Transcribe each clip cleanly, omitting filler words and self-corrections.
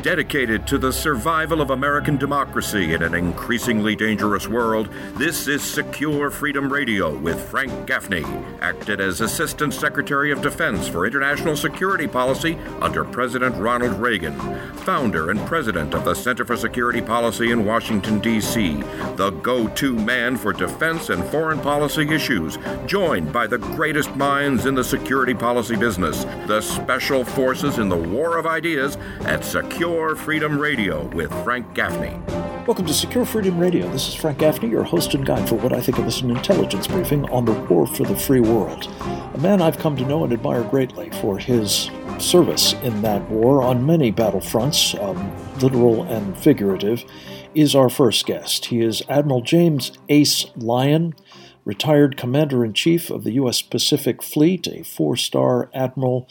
Dedicated to the survival of American democracy in an increasingly dangerous world, this is Secure Freedom Radio with Frank Gaffney, acted as Assistant Secretary of Defense for International Security Policy under President Ronald Reagan, founder and president of the Center for Security Policy in Washington, D.C., the go-to man for defense and foreign policy issues, joined by the greatest minds in the security policy business, the special forces in the war of ideas at Secure Freedom Radio with Frank Gaffney. Welcome to Secure Freedom Radio. This is Frank Gaffney, your host and guide for what I think of as an intelligence briefing on the war for the free world. A man I've come to know and admire greatly for his service in that war on many battlefronts, literal and figurative, is our first guest. He is Admiral James Ace Lyon, retired Commander-in-Chief of the U.S. Pacific Fleet, a four-star admiral.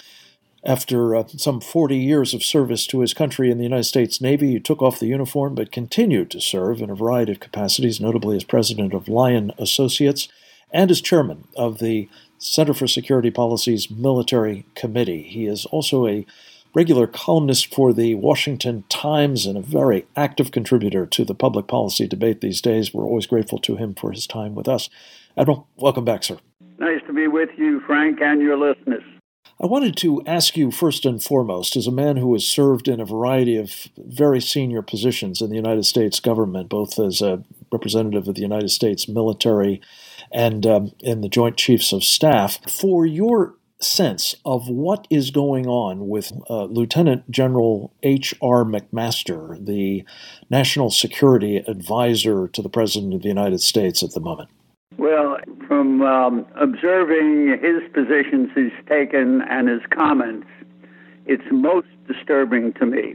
After some 40 years of service to his country in the United States Navy, he took off the uniform but continued to serve in a variety of capacities, notably as president of Lyon Associates and as chairman of the Center for Security Policy's Military Committee. He is also a regular columnist for the Washington Times and a very active contributor to the public policy debate these days. We're always grateful to him for his time with us. Admiral, welcome back, sir. Nice to be with you, Frank, and your listeners. I wanted to ask you first and foremost, as a man who has served in a variety of very senior positions in the United States government, both as a representative of the United States military and in the Joint Chiefs of Staff, for your sense of what is going on with Lieutenant General H.R. McMaster, the National Security Advisor to the President of the United States at the moment. Well, from observing his positions he's taken and his comments, it's most disturbing to me.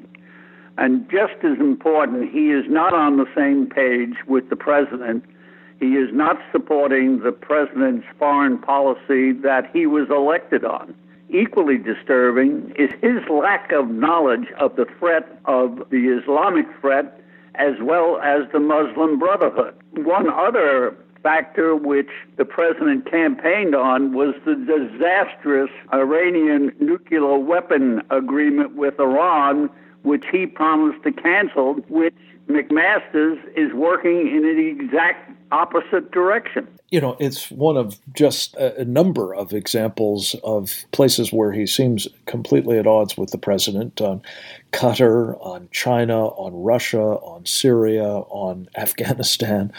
And just as important, he is not on the same page with the president. He is not supporting the president's foreign policy that he was elected on. Equally disturbing is his lack of knowledge of the threat of the Islamic threat as well as the Muslim Brotherhood. One other factor which the president campaigned on was the disastrous Iranian nuclear weapon agreement with Iran, which he promised to cancel, which McMaster is working in the exact opposite direction. You know, it's one of just a number of examples of places where he seems completely at odds with the president on Qatar, on China, on Russia, on Syria, on Afghanistan,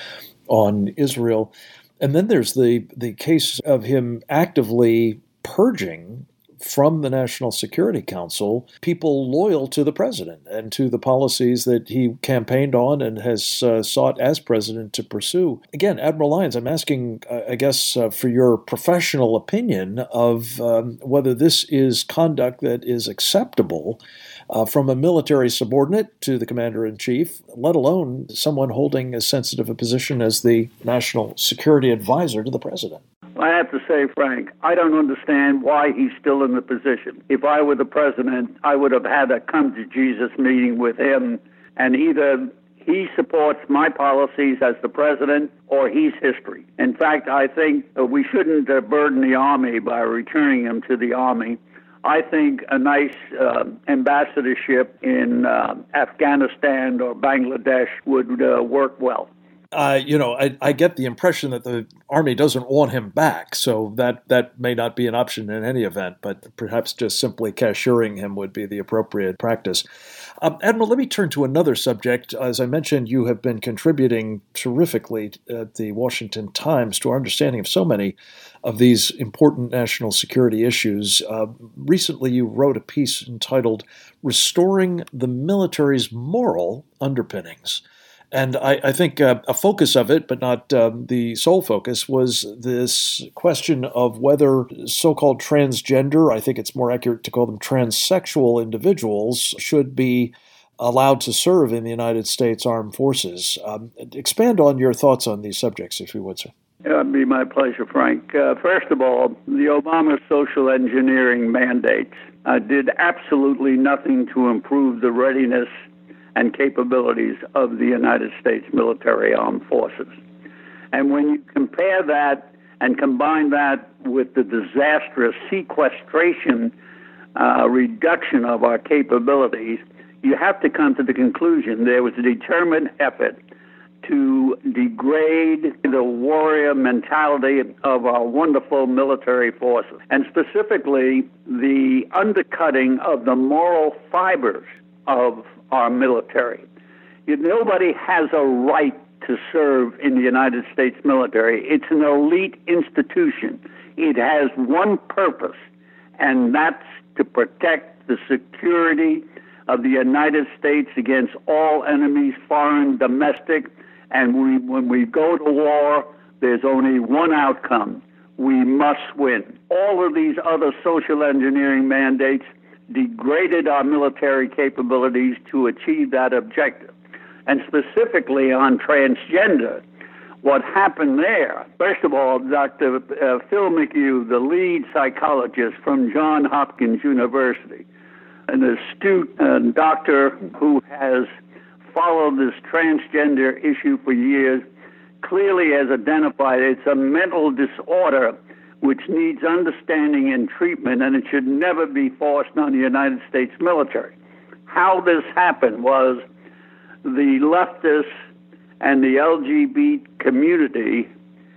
on Israel. And then there's the case of him actively purging from the National Security Council people loyal to the president and to the policies that he campaigned on and has sought as president to pursue. Again, Admiral Lyons, I'm asking, I guess, for your professional opinion of whether this is conduct that is acceptable from a military subordinate to the commander-in-chief, let alone someone holding as sensitive a position as the National Security Advisor to the president. I have to say, Frank, I don't understand why he's still in the position. If I were the president, I would have had a come-to-Jesus meeting with him, and either he supports my policies as the president or he's history. In fact, I think we shouldn't burden the Army by returning him to the Army. I think a nice ambassadorship in Afghanistan or Bangladesh would work well. I get the impression that the Army doesn't want him back, so that may not be an option in any event, but perhaps just simply cashiering him would be the appropriate practice. Admiral, let me turn to another subject. As I mentioned, you have been contributing terrifically at the Washington Times to our understanding of so many of these important national security issues. Recently, you wrote a piece entitled Restoring the Military's Moral Underpinnings. And I think a focus of it, but not the sole focus, was this question of whether so-called transgender, I think it's more accurate to call them transsexual individuals, should be allowed to serve in the United States Armed Forces. Expand on your thoughts on these subjects, if you would, sir. It would be my pleasure, Frank. First of all, the Obama social engineering mandates did absolutely nothing to improve the readiness and capabilities of the United States military armed forces. And when you compare that and combine that with the disastrous sequestration reduction of our capabilities, you have to come to the conclusion there was a determined effort to degrade the warrior mentality of our wonderful military forces, and specifically the undercutting of the moral fibers of our military. Nobody has a right to serve in the United States military. It's an elite institution. It has one purpose, and that's to protect the security of the United States against all enemies, foreign, domestic. And when we go to war, there's only one outcome. We must win. All of these other social engineering mandates degraded our military capabilities to achieve that objective. And specifically on transgender, what happened there, first of all, Dr. Phil McHugh, the lead psychologist from Johns Hopkins University, an astute doctor who has followed this transgender issue for years, clearly has identified it's a mental disorder which needs understanding and treatment, and it should never be forced on the United States military. How this happened was the leftists and the LGBT community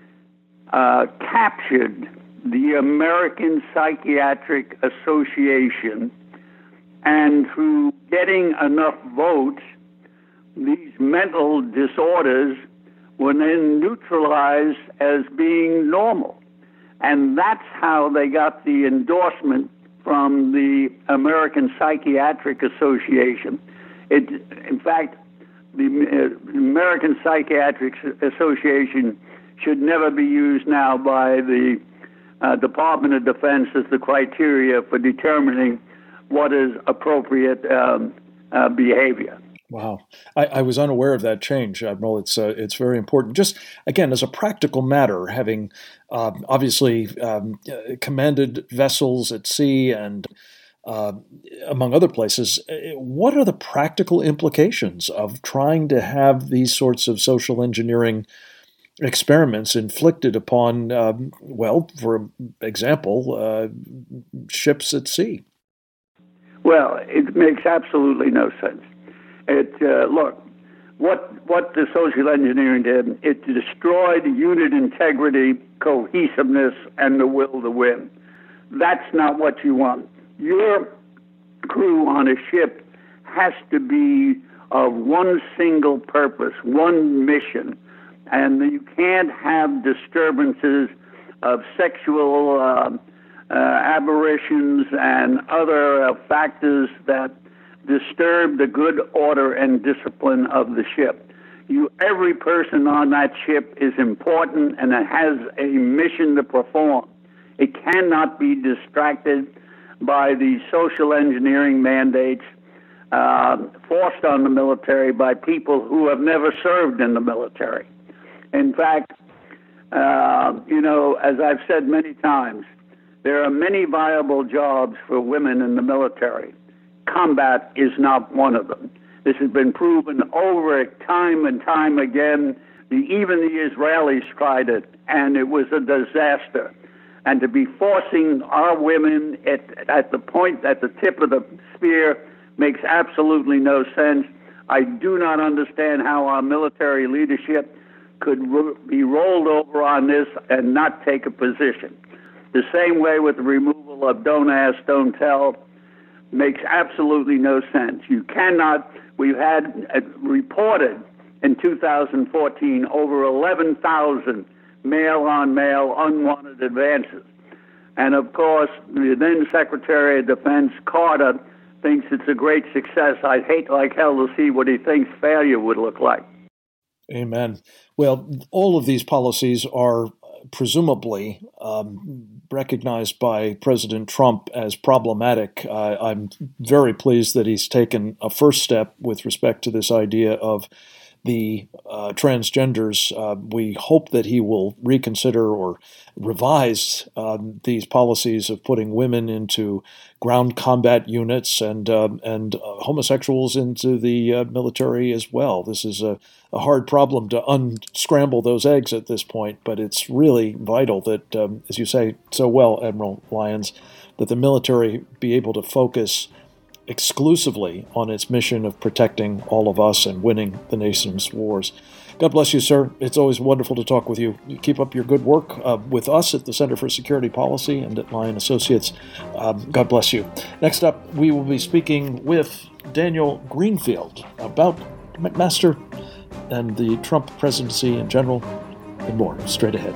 captured the American Psychiatric Association, and through getting enough votes, these mental disorders were then neutralized as being normal. And that's how they got the endorsement from the American Psychiatric Association. In fact, the American Psychiatric Association should never be used now by the Department of Defense as the criteria for determining what is appropriate behavior. Wow. I was unaware of that change, Admiral. It's very important. Just, again, as a practical matter, having obviously commanded vessels at sea and among other places, what are the practical implications of trying to have these sorts of social engineering experiments inflicted upon, for example, ships at sea? Well, it makes absolutely no sense. Look, what the social engineering did, it destroyed unit integrity, cohesiveness, and the will to win. That's not what you want. Your crew on a ship has to be of one single purpose, one mission, and you can't have disturbances of sexual aberrations and other factors that disturb the good order and discipline of the ship. Every person on that ship is important and it has a mission to perform. It cannot be distracted by the social engineering mandates forced on the military by people who have never served in the military. In fact, as I've said many times, there are many viable jobs for women in the military. Combat is not one of them. This has been proven over time and time again. Even the Israelis tried it, and it was a disaster. And to be forcing our women at the tip of the spear makes absolutely no sense. I do not understand how our military leadership could be rolled over on this and not take a position. The same way with the removal of Don't Ask, Don't Tell makes absolutely no sense. You cannot. We've had reported in 2014 over 11,000 male-on-male unwanted advances. And of course, the then Secretary of Defense, Carter, thinks it's a great success. I'd hate like hell to see what he thinks failure would look like. Amen. Well, all of these policies are presumably recognized by President Trump as problematic. I'm very pleased that he's taken a first step with respect to this idea of the transgenders. We hope that he will reconsider or revise these policies of putting women into ground combat units and homosexuals into the military as well. This is a hard problem to unscramble those eggs at this point, but it's really vital that, as you say so well, Admiral Lyons, that the military be able to focus exclusively on its mission of protecting all of us and winning the nation's wars. God bless you, sir. It's always wonderful to talk with you. You keep up your good work with us at the Center for Security Policy and at Lyon Associates. God bless you. Next up, we will be speaking with Daniel Greenfield about McMaster and the Trump presidency in general and more. Straight ahead.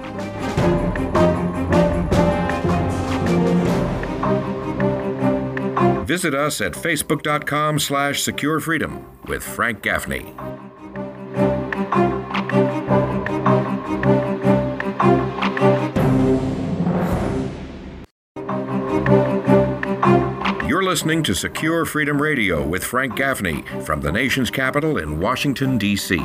Visit us at facebook.com/securefreedom with Frank Gaffney. You're listening to Secure Freedom Radio with Frank Gaffney from the nation's capital in Washington, D.C.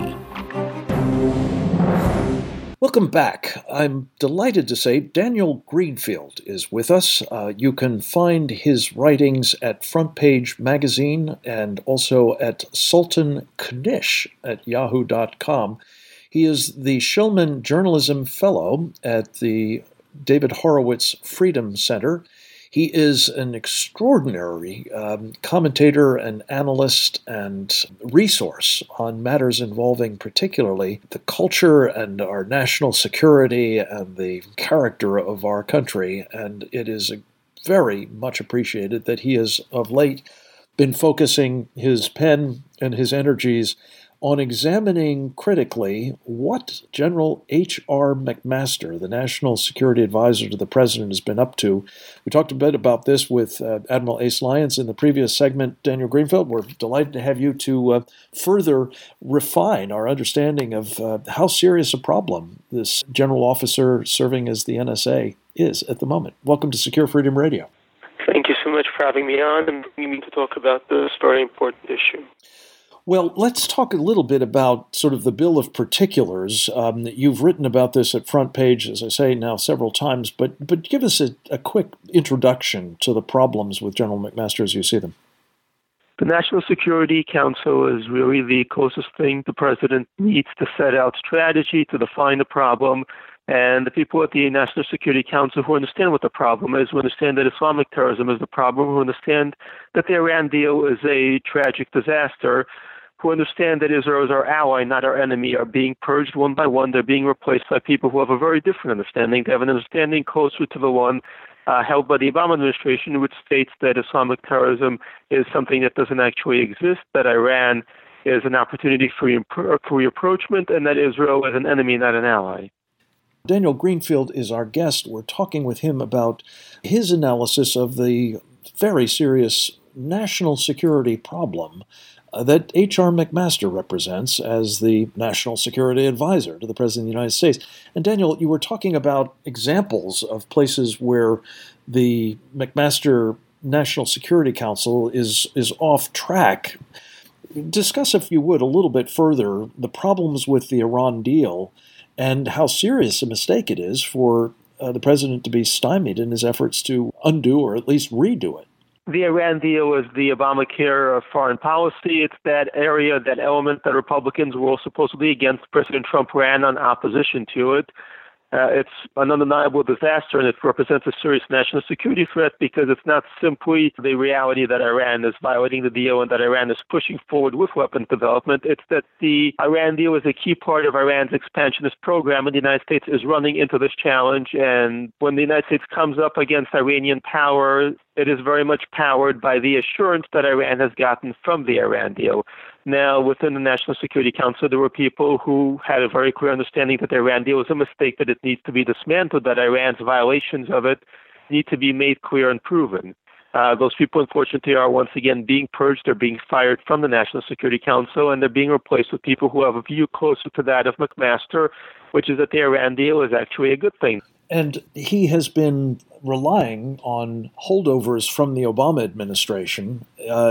Welcome back. I'm delighted to say Daniel Greenfield is with us. You can find his writings at Front Page Magazine and also at Sultan Knish at yahoo.com. He is the Shulman Journalism Fellow at the David Horowitz Freedom Center. He is an extraordinary commentator and analyst and resource on matters involving particularly the culture and our national security and the character of our country. And it is very much appreciated that he has of late been focusing his pen and his energies on examining critically what General H.R. McMaster, the National Security Advisor to the President, has been up to. We talked a bit about this with Admiral Ace Lyons in the previous segment. Daniel Greenfield, we're delighted to have you to further refine our understanding of how serious a problem this general officer serving as the NSA is at the moment. Welcome to Secure Freedom Radio. Thank you so much for having me on and bringing me to talk about this very important issue. Well, let's talk a little bit about sort of the bill of particulars. You've written about this at Front Page, as I say now several times, but give us a quick introduction to the problems with General McMaster as you see them. The National Security Council is really the closest thing the president needs to set out strategy, to define the problem. And the people at the National Security Council who understand what the problem is, who understand that Islamic terrorism is the problem, who understand that the Iran deal is a tragic disaster, who understand that Israel is our ally, not our enemy, are being purged one by one. They're being replaced by people who have a very different understanding. They have an understanding closer to the one held by the Obama administration, which states that Islamic terrorism is something that doesn't actually exist, that Iran is an opportunity for reapproachment, and that Israel is an enemy, not an ally. Daniel Greenfield is our guest. We're talking with him about his analysis of the very serious national security problem that H.R. McMaster represents as the National Security Advisor to the President of the United States. And Daniel, you were talking about examples of places where the McMaster National Security Council is off track. Discuss, if you would, a little bit further the problems with the Iran deal and how serious a mistake it is for the president to be stymied in his efforts to undo or at least redo it. The Iran deal is the Obamacare of foreign policy. It's that area, that element that Republicans were all supposedly against. President Trump ran on opposition to it. It's an undeniable disaster, and it represents a serious national security threat because it's not simply the reality that Iran is violating the deal and that Iran is pushing forward with weapons development. It's that the Iran deal is a key part of Iran's expansionist program, and the United States is running into this challenge. And when the United States comes up against Iranian power, it is very much powered by the assurance that Iran has gotten from the Iran deal. Now, within the National Security Council, there were people who had a very clear understanding that the Iran deal is a mistake, that it needs to be dismantled, that Iran's violations of it need to be made clear and proven. Those people, unfortunately, are once again being purged. They're being fired from the National Security Council, and they're being replaced with people who have a view closer to that of McMaster, which is that the Iran deal is actually a good thing. And he has been relying on holdovers from the Obama administration.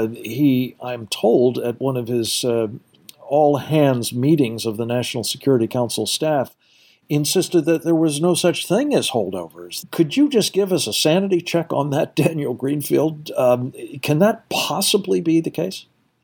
I'm told, at one of his all-hands meetings of the National Security Council staff, insisted that there was no such thing as holdovers. Could you just give us a sanity check on that, Daniel Greenfield? Can that possibly be the case?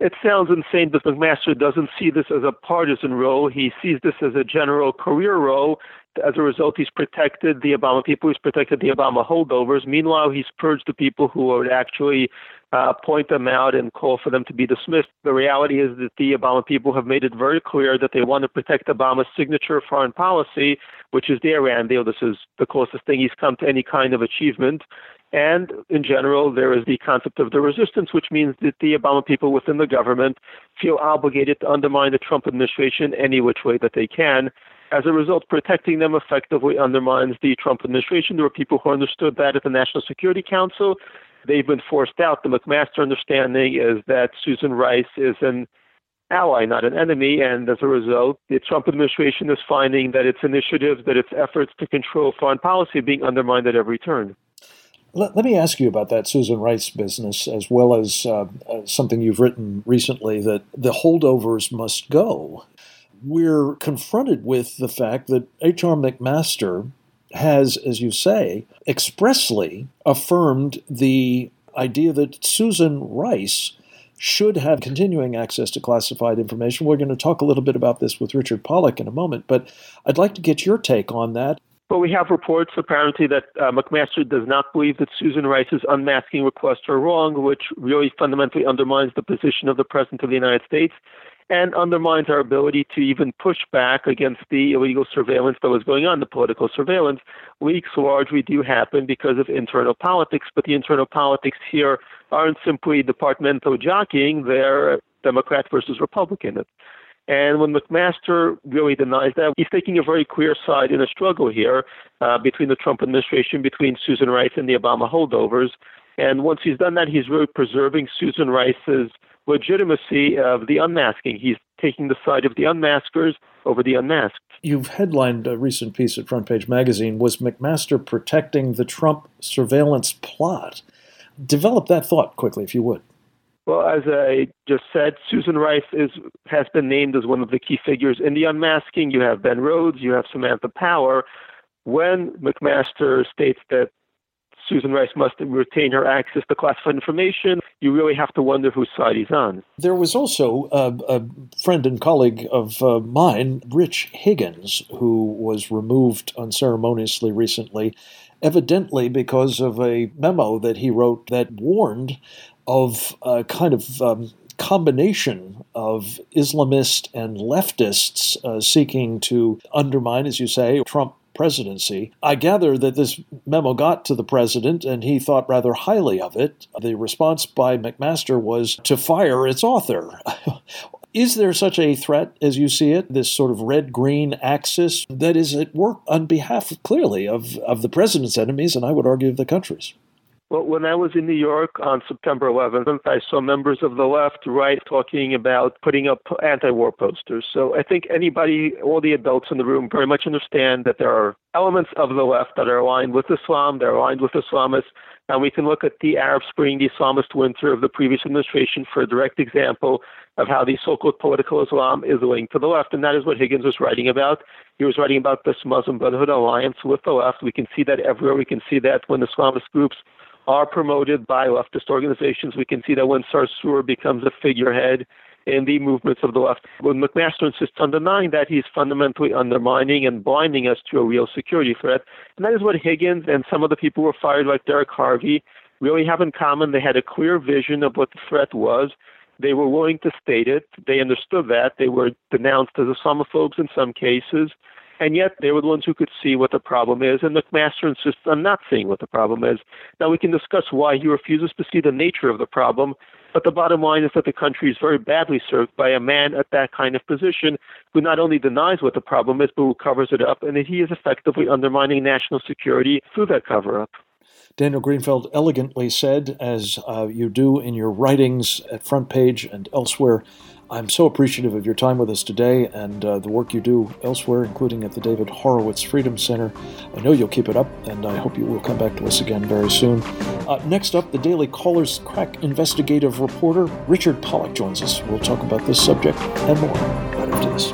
It sounds insane, but McMaster doesn't see this as a partisan role. He sees this as a general career role. As a result, he's protected the Obama people. He's protected the Obama holdovers. Meanwhile, he's purged the people who would actually point them out and call for them to be dismissed. The reality is that the Obama people have made it very clear that they want to protect Obama's signature foreign policy, which is the Iran deal. This is the closest thing he's come to any kind of achievement. And in general, there is the concept of the resistance, which means that the Obama people within the government feel obligated to undermine the Trump administration any which way that they can. As a result, protecting them effectively undermines the Trump administration. There were people who understood that at the National Security Council. They've been forced out. The McMaster understanding is that Susan Rice is an ally, not an enemy, and as a result, the Trump administration is finding that its initiatives, that its efforts to control foreign policy are being undermined at every turn. Let me ask you about that Susan Rice business, as well as something you've written recently, that the holdovers must go. We're confronted with the fact that H.R. McMaster has, as you say, expressly affirmed the idea that Susan Rice should have continuing access to classified information. We're going to talk a little bit about this with Richard Pollack in a moment, but I'd like to get your take on that. Well, we have reports apparently that McMaster does not believe that Susan Rice's unmasking requests are wrong, which really fundamentally undermines the position of the President of the United States and undermines our ability to even push back against the illegal surveillance that was going on, the political surveillance. Leaks largely do happen because of internal politics, but the internal politics here aren't simply departmental jockeying, they're Democrat versus Republican. And when McMaster really denies that, he's taking a very clear side in a struggle here between the Trump administration, between Susan Rice and the Obama holdovers. And once he's done that, he's really preserving Susan Rice's legitimacy of the unmasking. He's taking the side of the unmaskers over the unmasked. You've headlined a recent piece at Front Page Magazine, Was McMaster Protecting the Trump Surveillance Plot? Develop that thought quickly, if you would. Well, as I just said, Susan Rice has been named as one of the key figures in the unmasking. You have Ben Rhodes, you have Samantha Power. When McMaster states that Susan Rice must retain her access to classified information, you really have to wonder whose side he's on. There was also a friend and colleague of mine, Rich Higgins, who was removed unceremoniously recently, evidently because of a memo that he wrote that warned of a kind of combination of Islamist and leftists seeking to undermine, as you say, Trump presidency. I gather that this memo got to the president and he thought rather highly of it. The response by McMaster was to fire its author. Is there such a threat as you see it, this sort of red-green axis that is at work on behalf, clearly, of the president's enemies, and I would argue of the country's? Well, when I was in New York on September 11th, I saw members of the left talking about putting up anti-war posters. So I think all the adults in the room very much understand that there are elements of the left that are aligned with Islam, they're aligned with Islamists, and we can look at the Arab Spring, the Islamist winter of the previous administration for a direct example of how the so-called political Islam is linked to the left, and that is what Higgins was writing about. He was writing about this Muslim Brotherhood alliance with the left. We can see that everywhere. We can see that when Islamist groups are promoted by leftist organizations. We can see that when Sarsour becomes a figurehead in the movements of the left. When McMaster insists on denying that, he's fundamentally undermining and blinding us to a real security threat. And that is what Higgins and some of the people who were fired, like Derek Harvey, really have in common. They had a clear vision of what the threat was. They were willing to state it. They understood that. They were denounced as Islamophobes in some cases. And yet they were the ones who could see what the problem is, and McMaster insists on not seeing what the problem is. Now, we can discuss why he refuses to see the nature of the problem, but the bottom line is that the country is very badly served by a man at that kind of position who not only denies what the problem is, but who covers it up, and that he is effectively undermining national security through that cover-up. Daniel Greenfeld elegantly said, as you do in your writings at Front Page and elsewhere, I'm so appreciative of your time with us today and the work you do elsewhere, including at the David Horowitz Freedom Center. I know you'll keep it up, and I hope you will come back to us again very soon. Next up, the Daily Caller's crack investigative reporter, Richard Pollack, joins us. We'll talk about this subject and more right after this.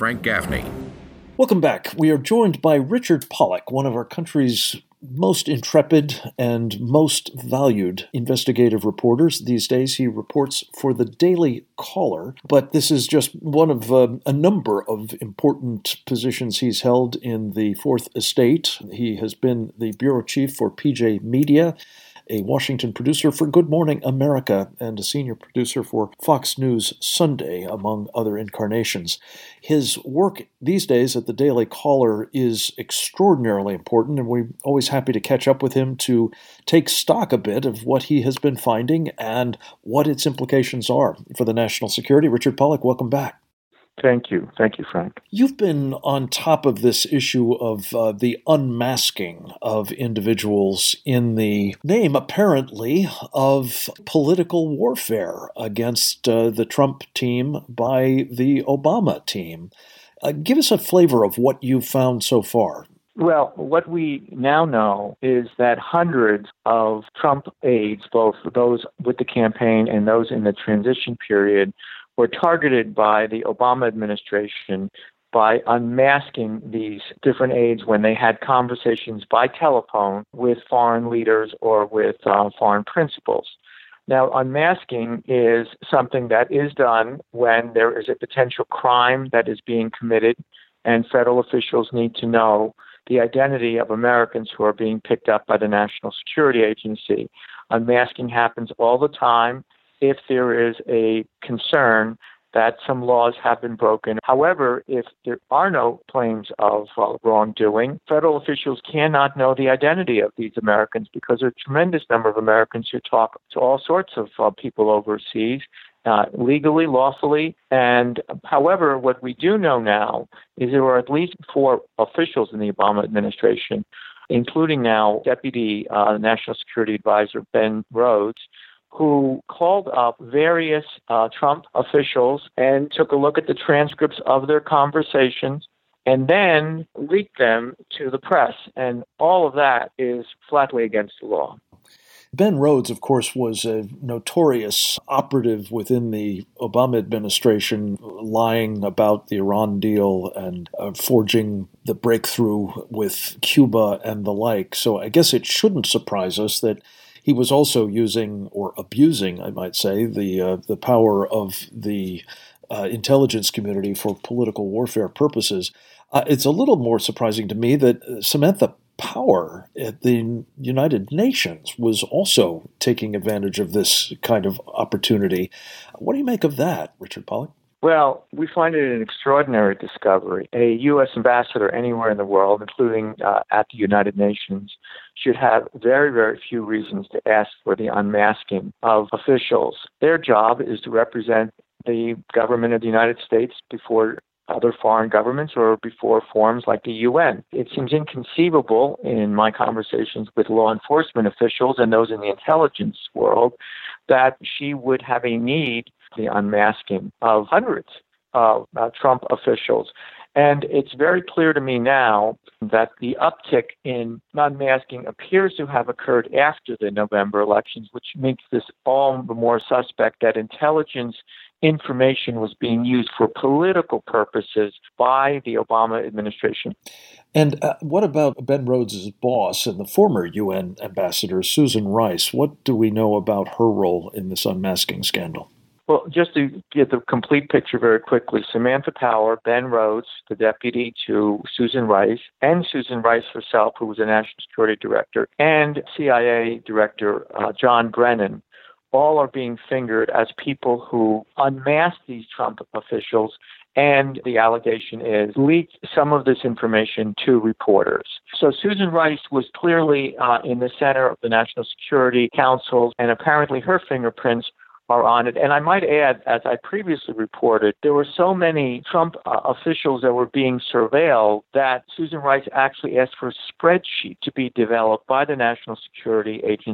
Frank Gaffney. Welcome back. We are joined by Richard Pollack, one of our country's most intrepid and most valued investigative reporters. These days, he reports for the Daily Caller, but this is just one of a number of important positions he's held in the Fourth Estate. He has been the bureau chief for PJ Media, a Washington producer for Good Morning America, and a senior producer for Fox News Sunday, among other incarnations. His work these days at the Daily Caller is extraordinarily important, and we're always happy to catch up with him to take stock a bit of what he has been finding and what its implications are for the national security. Richard Pollack, welcome back. Thank you. Thank you, Frank. You've been on top of this issue of the unmasking of individuals in the name, apparently, of political warfare against the Trump team by the Obama team. Give us a flavor of what you've found so far. Well, what we now know is that hundreds of Trump aides, both those with the campaign and those in the transition period, were targeted by the Obama administration by unmasking these different aides when they had conversations by telephone with foreign leaders or with foreign principals. Now, unmasking is something that is done when there is a potential crime that is being committed, and federal officials need to know the identity of Americans who are being picked up by the National Security Agency. Unmasking happens all the time if there is a concern that some laws have been broken. However, if there are no claims of wrongdoing, federal officials cannot know the identity of these Americans because there are a tremendous number of Americans who talk to all sorts of people overseas, legally, lawfully. And however, what we do know now is there were at least 4 officials in the Obama administration, including now Deputy National Security Advisor Ben Rhodes, who called up various Trump officials and took a look at the transcripts of their conversations and then leaked them to the press. And all of that is flatly against the law. Ben Rhodes, of course, was a notorious operative within the Obama administration, lying about the Iran deal and forging the breakthrough with Cuba and the like. So I guess it shouldn't surprise us that he was also using, or abusing, I might say, the power of the intelligence community for political warfare purposes. It's a little more surprising to me that Samantha Power at the United Nations was also taking advantage of this kind of opportunity. What do you make of that, Richard Pollack? Well, we find it an extraordinary discovery. A U.S. ambassador anywhere in the world, including at the United Nations, should have very, very few reasons to ask for the unmasking of officials. Their job is to represent the government of the United States before other foreign governments or before forums like the UN. It seems inconceivable in my conversations with law enforcement officials and those in the intelligence world that she would have a need for the unmasking of hundreds of Trump officials. And it's very clear to me now that the uptick in unmasking appears to have occurred after the November elections, which makes this all the more suspect that intelligence information was being used for political purposes by the Obama administration. And what about Ben Rhodes' boss and the former UN ambassador, Susan Rice? What do we know about her role in this unmasking scandal? Well, just to get the complete picture very quickly, Samantha Power, Ben Rhodes, the deputy to Susan Rice, and Susan Rice herself, who was a national security director, and CIA director John Brennan, all are being fingered as people who unmasked these Trump officials, and the allegation is leaked some of this information to reporters. So Susan Rice was clearly in the center of the National Security Council, and apparently her fingerprints are on it. And I might add, as I previously reported, there were so many Trump officials that were being surveilled that Susan Rice actually asked for a spreadsheet to be developed by the National Security Agency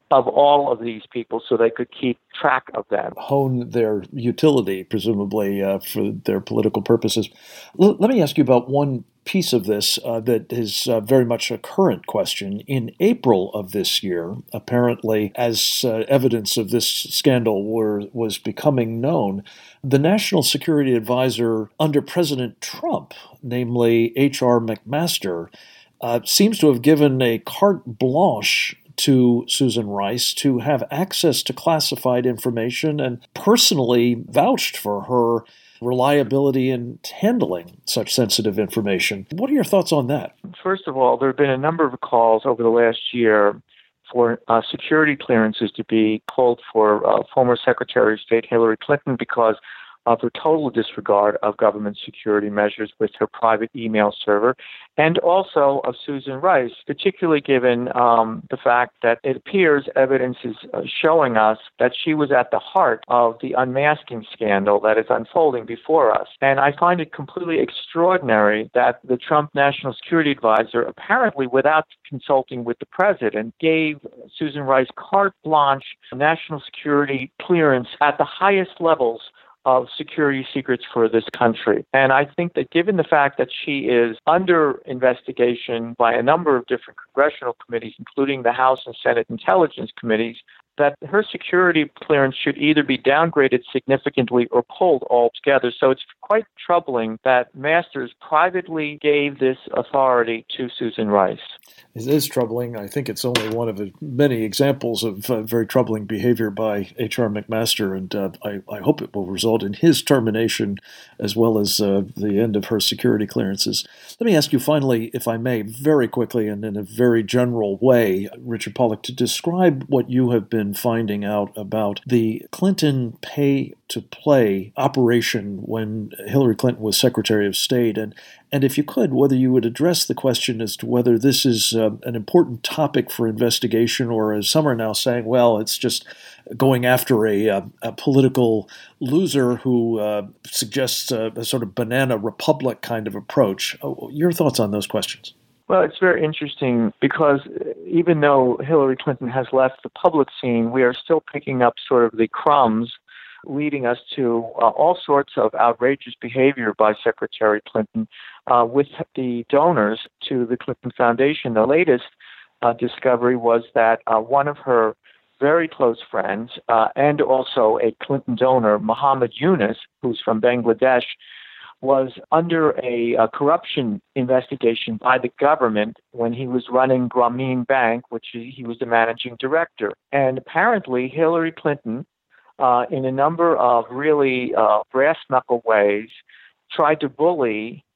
of all of these people so they could keep track of them. Hone their utility, presumably, for their political purposes. Let me ask you about one piece of this that is very much a current question. In April of this year, apparently, as evidence of this scandal was becoming known, the National Security Advisor under President Trump, namely H.R. McMaster, seems to have given a carte blanche to Susan Rice to have access to classified information and personally vouched for her reliability in handling such sensitive information. What are your thoughts on that? First of all, there have been a number of calls over the last year for security clearances to be pulled for former Secretary of State Hillary Clinton because of her total disregard of government security measures with her private email server, and also of Susan Rice, particularly given the fact that it appears evidence is showing us that she was at the heart of the unmasking scandal that is unfolding before us. And I find it completely extraordinary that the Trump National Security Advisor, apparently without consulting with the president, gave Susan Rice carte blanche national security clearance at the highest levels of security secrets for this country. And I think that given the fact that she is under investigation by a number of different congressional committees, including the House and Senate Intelligence Committees, that her security clearance should either be downgraded significantly or pulled altogether. So it's quite troubling that Masters privately gave this authority to Susan Rice. It is troubling. I think it's only one of many examples of very troubling behavior by H.R. McMaster, and I hope it will result in his termination as well as the end of her security clearances. Let me ask you finally, if I may, very quickly and in a very general way, Richard Pollack, to describe what you have been finding out about the Clinton pay-to-play operation when Hillary Clinton was Secretary of State, and if you could, whether you would address the question as to whether this is an important topic for investigation, or as some are now saying, well, it's just going after a political loser who suggests a sort of banana republic kind of approach. Your thoughts on those questions? Well, it's very interesting because even though Hillary Clinton has left the public scene, we are still picking up sort of the crumbs, leading us to all sorts of outrageous behavior by Secretary Clinton with the donors to the Clinton Foundation. The latest discovery was that one of her very close friends and also a Clinton donor, Muhammad Yunus, who's from Bangladesh, was under a corruption investigation by the government when he was running Grameen Bank, which he was the managing director. And apparently Hillary Clinton, in a number of really brass-knuckle ways, tried to bully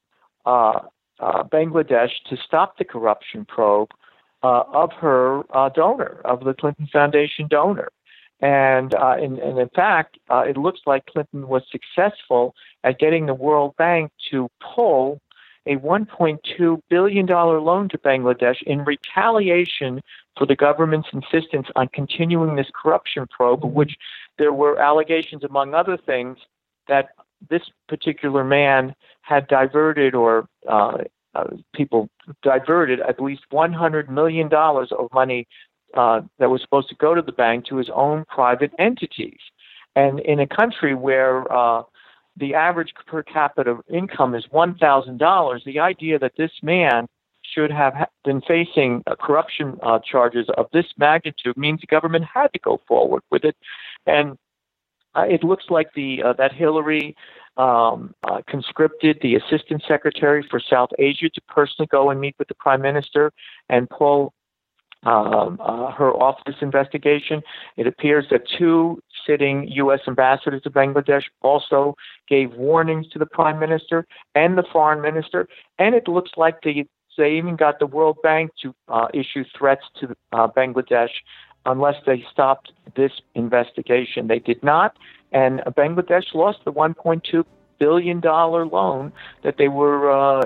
Bangladesh to stop the corruption probe of her donor, of the Clinton Foundation donor. And in fact, it looks like Clinton was successful at getting the World Bank to pull a $1.2 billion loan to Bangladesh in retaliation for the government's insistence on continuing this corruption probe, of which there were allegations, among other things, that this particular man had diverted people diverted at least $100 million of money that was supposed to go to the bank to his own private entities. And in a country where the average per capita income is $1,000, the idea that this man should have been facing corruption charges of this magnitude means the government had to go forward with it. And it looks like that Hillary conscripted the Assistant Secretary for South Asia to personally go and meet with the Prime Minister and pull her off this investigation. It appears that two sitting U.S. ambassadors to Bangladesh also gave warnings to the Prime Minister and the Foreign Minister, and it looks like they even got the World Bank to issue threats to Bangladesh unless they stopped this investigation. They did not, and Bangladesh lost the $1.2 billion loan that they were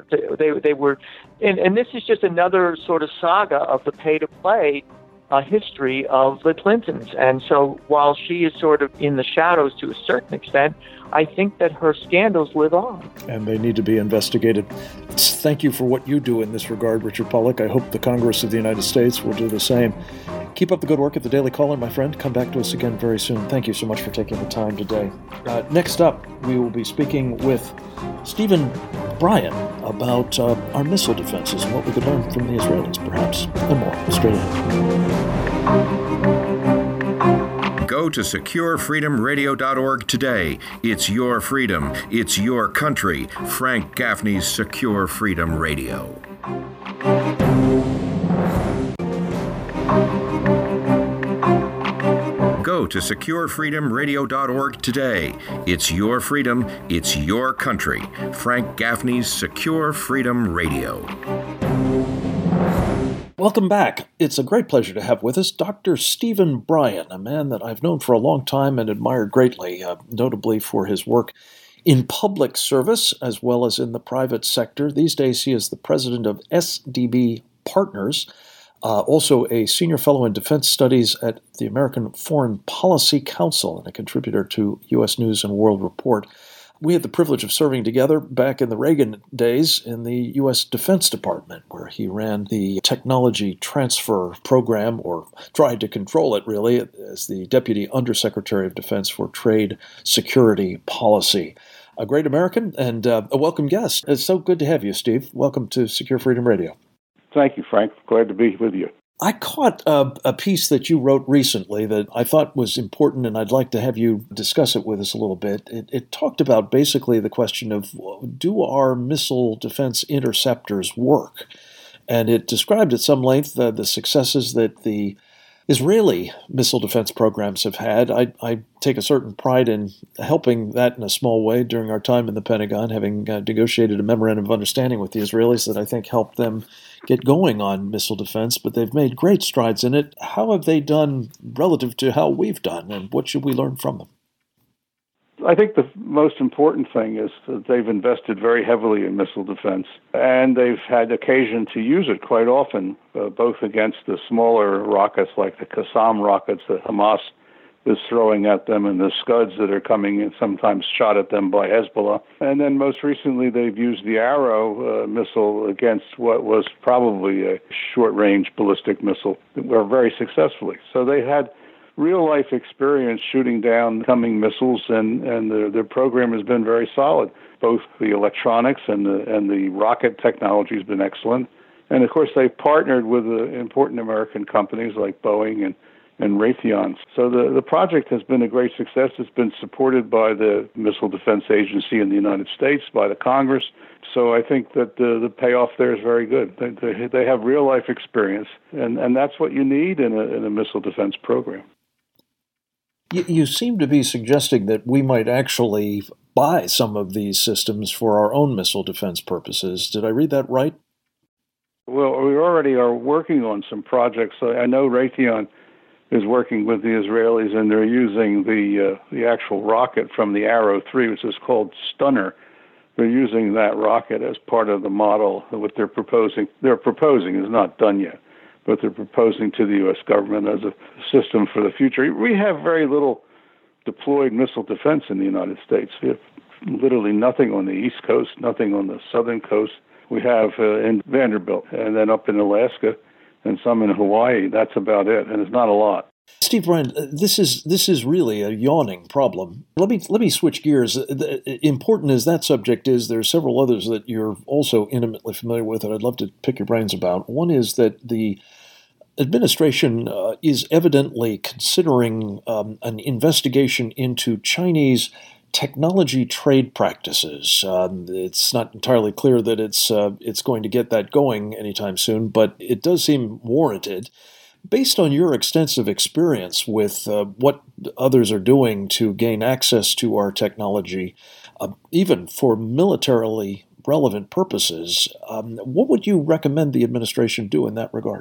and this is just another sort of saga of the pay-to-play history of the Clintons. And so while she is sort of in the shadows to a certain extent, I think that her scandals live on. And they need to be investigated. Thank you for what you do in this regard, Richard Pollack. I hope the Congress of the United States will do the same. Keep up the good work at the Daily Caller, my friend. Come back to us again very soon. Thank you so much for taking the time today. Next up, we will be speaking with Stephen Bryan about our missile defenses and what we could learn from the Israelis, perhaps, and more. Straight ahead. Go to SecureFreedomRadio.org today. It's your freedom. It's your country. Frank Gaffney's Secure Freedom Radio. Go to SecureFreedomRadio.org today. It's your freedom. It's your country. Frank Gaffney's Secure Freedom Radio. Welcome back. It's a great pleasure to have with us Dr. Stephen Bryan, a man that I've known for a long time and admired greatly, notably for his work in public service as well as in the private sector. These days, he is the president of SDB Partners, also a senior fellow in defense studies at the American Foreign Policy Council and a contributor to U.S. News and World Report. We had the privilege of serving together back in the Reagan days in the U.S. Defense Department, where he ran the technology transfer program, or tried to control it, really, as the Deputy Undersecretary of Defense for Trade Security Policy. A great American and a welcome guest. It's so good to have you, Steve. Welcome to Secure Freedom Radio. Thank you, Frank. Glad to be with you. I caught a piece that you wrote recently that I thought was important, and I'd like to have you discuss it with us a little bit. It talked about basically the question of, do our missile defense interceptors work? And it described at some length the successes that the Israeli missile defense programs have had. I take a certain pride in helping that in a small way during our time in the Pentagon, having negotiated a memorandum of understanding with the Israelis that I think helped them get going on missile defense, but they've made great strides in it. How have they done relative to how we've done, and what should we learn from them? I think the most important thing is that they've invested very heavily in missile defense, and they've had occasion to use it quite often, both against the smaller rockets like the Qassam rockets that Hamas is throwing at them and the Scuds that are coming in, sometimes shot at them by Hezbollah. And then most recently they've used the Arrow missile against what was probably a short-range ballistic missile, very successfully. So they had real-life experience shooting down coming missiles, and their program has been very solid. Both the electronics and the rocket technology has been excellent. And, of course, they've partnered with important American companies like Boeing and Raytheon. So the project has been a great success. It's been supported by the Missile Defense Agency in the United States, by the Congress. So I think that the payoff there is very good. They have real-life experience, and that's what you need in a missile defense program. You seem to be suggesting that we might actually buy some of these systems for our own missile defense purposes. Did I read that right? Well, we already are working on some projects. I know Raytheon is working with the Israelis, and they're using the actual rocket from the Arrow 3, which is called Stunner. They're using that rocket as part of the model. What they're proposing is not done yet, but they're proposing to the U.S. government as a system for the future. We have very little deployed missile defense in the United States. We have literally nothing on the East Coast, nothing on the southern coast. We have in Vanderbilt, and then up in Alaska, and some in Hawaii. That's about it, and it's not a lot. Steve Bryan, this is really a yawning problem. Let me switch gears. Important as that subject is, there are several others that you're also intimately familiar with, and I'd love to pick your brains about. One is that the administration is evidently considering an investigation into Chinese technology trade practices. It's not entirely clear that it's going to get that going anytime soon, but it does seem warranted. Based on your extensive experience with what others are doing to gain access to our technology, even for militarily relevant purposes, what would you recommend the administration do in that regard?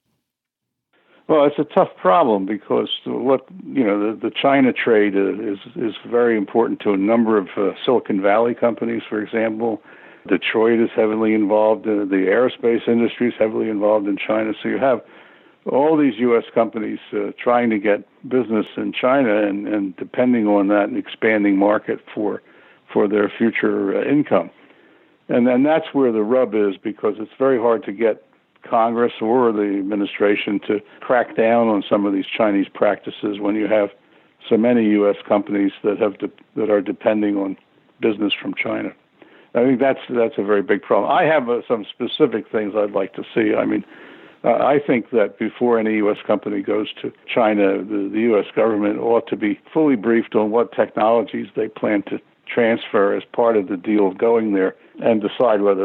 Well, it's a tough problem because the China trade is very important to a number of Silicon Valley companies, for example. Detroit is heavily involved. The aerospace industry is heavily involved in China. So you have all these U.S. companies trying to get business in China and depending on that, an expanding market for their future income. And then that's where the rub is, because it's very hard to get Congress or the administration to crack down on some of these Chinese practices when you have so many U.S. companies that are depending on business from China. I think that's a very big problem. I have some specific things I'd like to see. I mean, I think that before any U.S. company goes to China, the U.S. government ought to be fully briefed on what technologies they plan to transfer as part of the deal of going there, and decide whether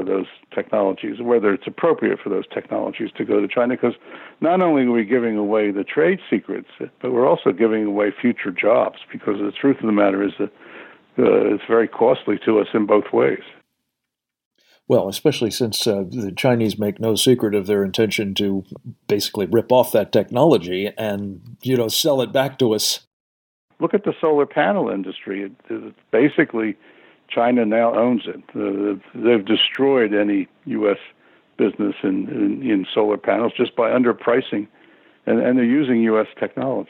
it's appropriate for those technologies to go to China. Because not only are we giving away the trade secrets, but we're also giving away future jobs, because the truth of the matter is that it's very costly to us in both ways. Well, especially since the Chinese make no secret of their intention to basically rip off that technology and, sell it back to us. Look at the solar panel industry. It's basically, China now owns it. They've destroyed any U.S. business in solar panels just by underpricing, and they're using U.S. technology.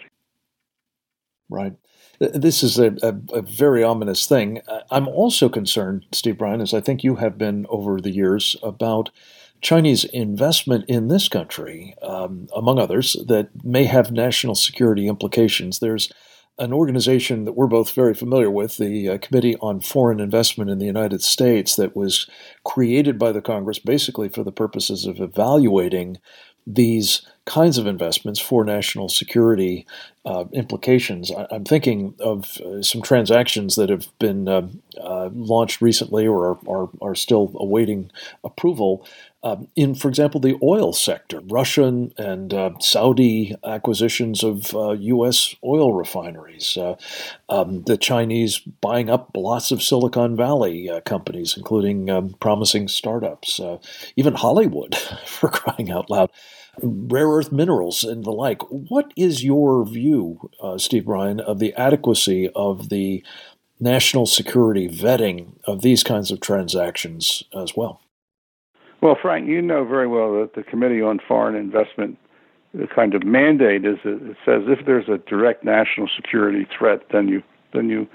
Right. This is a very ominous thing. I'm also concerned, Steve Bryan, as I think you have been over the years, about Chinese investment in this country, among others, that may have national security implications. There's an organization that we're both very familiar with, the Committee on Foreign Investment in the United States, that was created by the Congress basically for the purposes of evaluating these kinds of investments for national security implications. I'm thinking of some transactions that have been launched recently or are still awaiting approval in, for example, the oil sector, Russian and Saudi acquisitions of U.S. oil refineries, the Chinese buying up lots of Silicon Valley companies, including promising startups, even Hollywood, for crying out loud, rare earth minerals and the like. What is your view, Steve Bryan, of the adequacy of the national security vetting of these kinds of transactions as well? Well, Frank, you know very well that the Committee on Foreign Investment, the kind of mandate is that it says if there's a direct national security threat, then you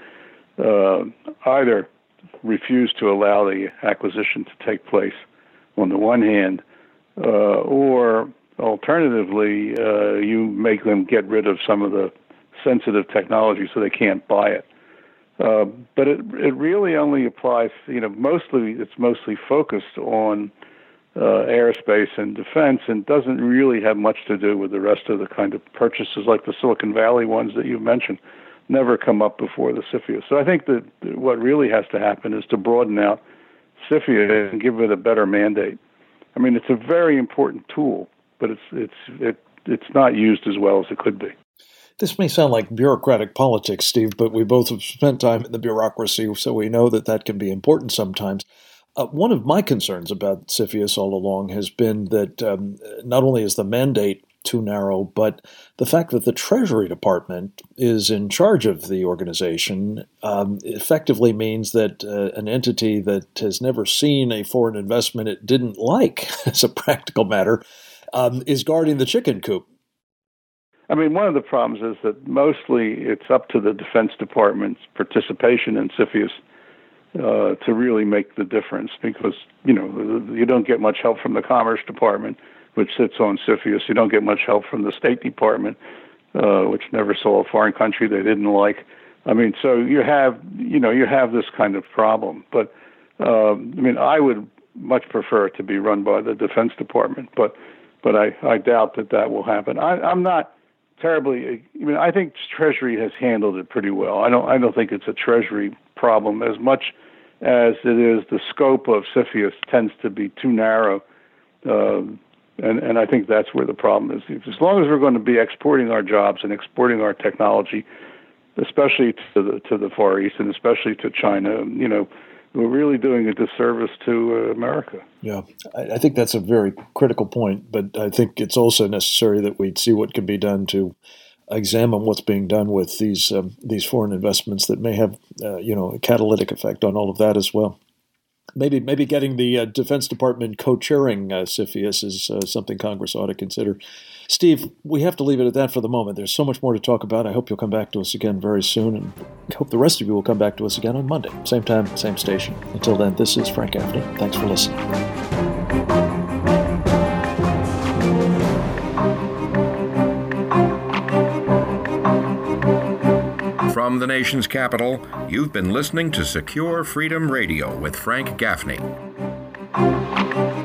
either refuse to allow the acquisition to take place on the one hand, or alternatively, you make them get rid of some of the sensitive technology so they can't buy it. But it really only applies, it's mostly focused on aerospace and defense, and doesn't really have much to do with the rest of the kind of purchases like the Silicon Valley ones that you mentioned. Never come up before the CFIUS. So I think that what really has to happen is to broaden out CFIUS and give it a better mandate. I mean, it's a very important tool, but it's not used as well as it could be. This may sound like bureaucratic politics, Steve, but we both have spent time in the bureaucracy, so we know that can be important sometimes. One of my concerns about CFIUS all along has been that not only is the mandate too narrow, but the fact that the Treasury Department is in charge of the organization effectively means that an entity that has never seen a foreign investment it didn't like, as a practical matter, is guarding the chicken coop. I mean, one of the problems is that mostly it's up to the Defense Department's participation in CFIUS to really make the difference, because, you don't get much help from the Commerce Department, which sits on CFIUS. You don't get much help from the State Department, which never saw a foreign country they didn't like. I mean, so you have this kind of problem. But, I would much prefer it to be run by the Defense Department, but I doubt that will happen. I'm not terribly, I think Treasury has handled it pretty well. I don't think it's a Treasury problem as much as it is the scope of CFIUS tends to be too narrow. And I think that's where the problem is. As long as we're going to be exporting our jobs and exporting our technology, especially to the Far East and especially to China, we're really doing a disservice to America. Yeah, I think that's a very critical point, but I think it's also necessary that we see what can be done to examine what's being done with these foreign investments that may have a catalytic effect on all of that as well. Maybe getting the Defense Department co-chairing CFIUS is something Congress ought to consider. Steve, we have to leave it at that for the moment. There's so much more to talk about. I hope you'll come back to us again very soon, and I hope the rest of you will come back to us again on Monday. Same time, same station. Until then, this is Frank Gaffney. Thanks for listening. From the nation's capital, you've been listening to Secure Freedom Radio with Frank Gaffney.